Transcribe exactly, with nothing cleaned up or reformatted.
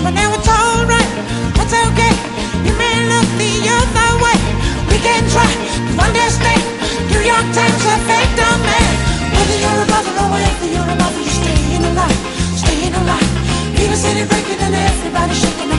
but now it's alright. That's okay. You may look the other way. We can try to understand. New York Times have faked a man. Whether you're a brother or whether you're a mother, you're staying alive, staying alive. People City breaking and everybody shaking.